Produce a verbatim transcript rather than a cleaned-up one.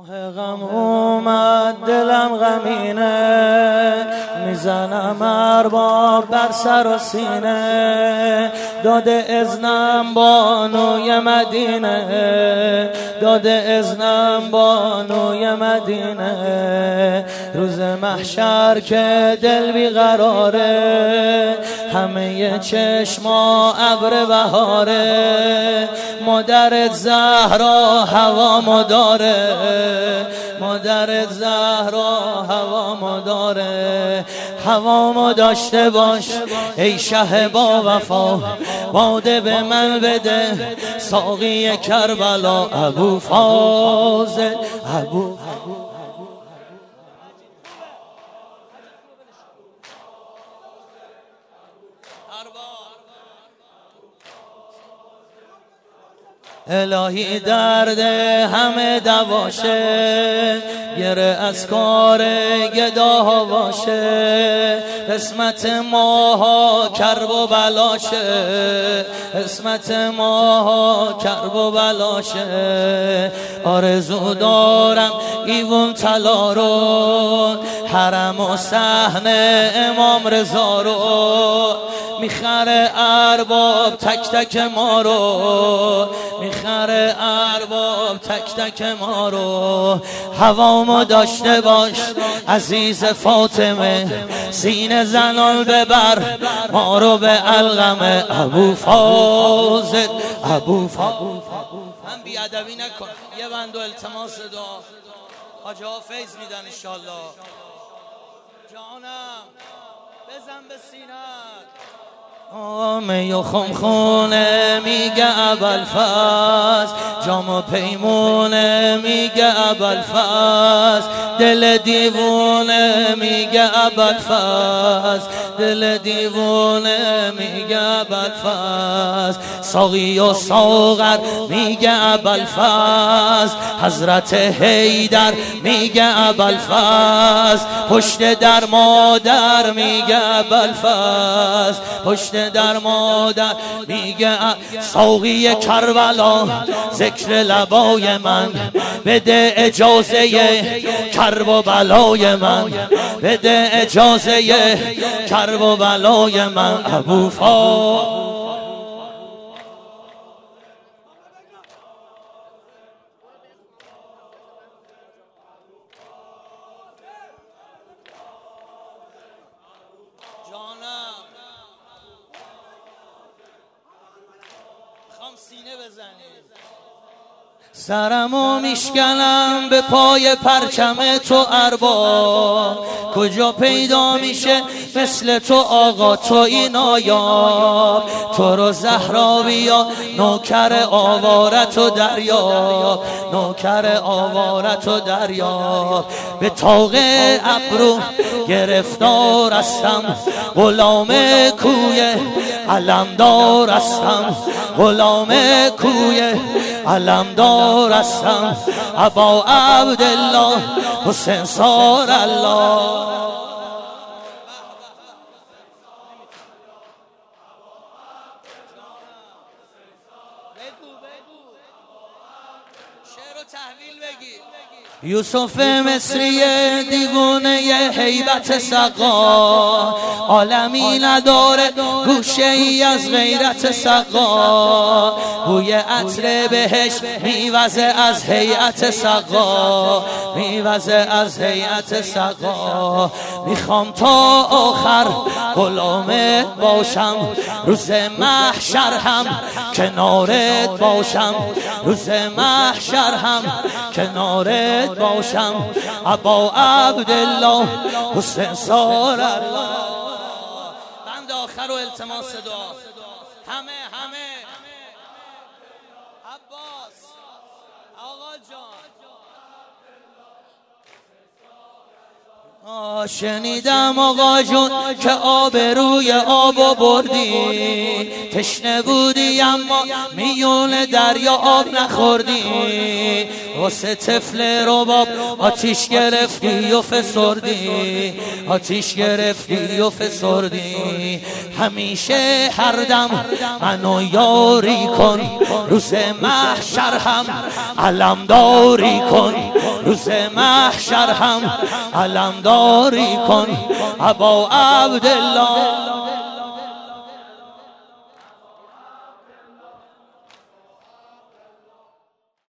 غم اومد دلم غمینه، میزنم ارباب بر سر و سینه. داده اذنم بانوی مدینه، داده اذنم بانوی مدینه. روز محشر که دل بیقراره، همه چشما ابر بهاره. مادرت زهرا هوا مداره، مادرت زهرا هوا مداره. هوامو داشته باش ای شه با وفا، باده به من بده ساقی کربلا. ابو فاضل ابو الهی درد همه دواشه، گره از کار گداها باشه. قسمت ماها کرب و بلاشه، قسمت ماها کرب و بلاشه. آرزو دارم ایوون طلا رو، حرم و صحن امام رضا رو. میخره ارباب تک تک ما رو، میخره ارباب تک تک ما رو. هوامو داشته باش عزیز فاطمه، سینه زنان ببر ما رو به علقمه. ابو فاضل ابو فاضل. من بیادبی نکن، یه بند و التماس دعا حاج ها فیض میدن انشالله. جانم بزن به سینت. می و خمخونه میگه ابوالفضل، جام و پیمونه میگه ابوالفضل. دل دیوونه میگه ابوالفضل، دل دیوونه میگه ابوالفضل. ساقی و ساغر میگه ابوالفضل، حضرت حیدر میگه ابوالفضل. پشت در مادر میگه ابوالفضل، پشت در مادر میگه. ساقی کربلا ذکر لبای من، بده اجازه کرب و بلای من، بده اجازه کرب و بلای من. ابو فاضل سرمو میشکنم به پای پرچم تو ارباب. کجا پیدا میشه مثل تو آقا تو این آیاب. تو رو زهرا بیا نوکر آوارت و دریاب، نوکر آوارت و دریاب. به طاق ابرو گرفتار هستم، غلام کوی علمدار هستم، غلام کوی علمدار هستم. ابا عبدالله حسین سار الله. یوسف مصری دیوونه هیبت سقا، عالمی نداره گوشه ای از غیرت سقا. بوی عطر بهش میوزه از هیئت سقا، میوزه از هیئت سقا. میخوام تا آخر غلامت باشم، روز محشر هم کنارت باشم، روز محشر هم کنارت باشم. ابا عبدالله حسین سار الله. بند آخر و التماس دعا همه همه. عباس آقا جان. شنیدم آقا جون که آب روی آب بردی، تشنه بودی اما میون دریا آب نخوردی، واسه طفل رباب آتیش گرفتی و فسردی، آتیش گرفتی و فسردی. همیشه هر دم منو یاری کن، روز محشر هم علمداری کن، روز محشر هم علمداری کن. ابا عبدالله